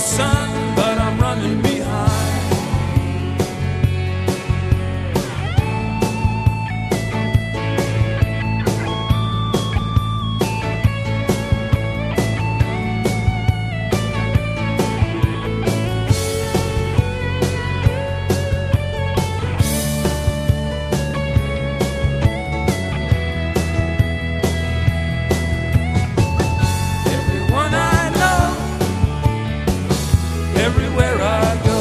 sun, but I'm running behind. Everywhere I go,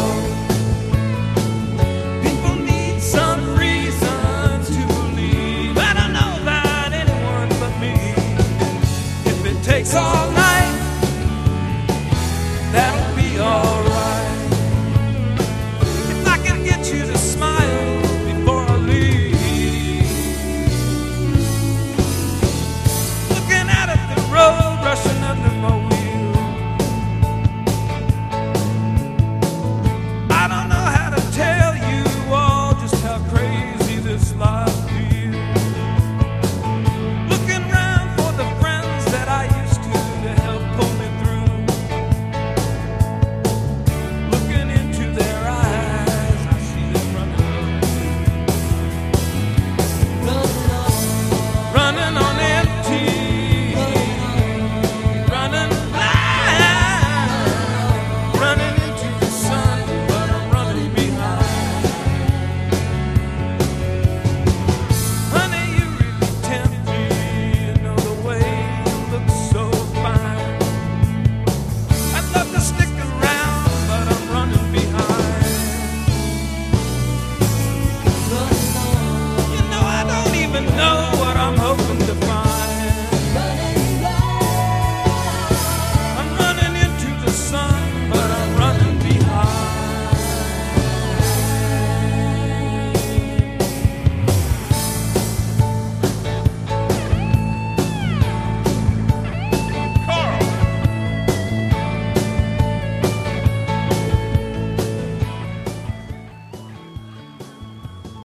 people need some reason to believe. I don't know about anyone but me. If it takes all night, that'll be alright. If I can get you to smile before I leave. Looking out at the road, rushing under my wheel. This life feels. Looking round for the friends that I used to help pull me through. Looking into their eyes, I see them running on empty, running blind, running into the sun, but I'm running behind. Know what I'm hoping to find. I'm running into the sun, but I'm running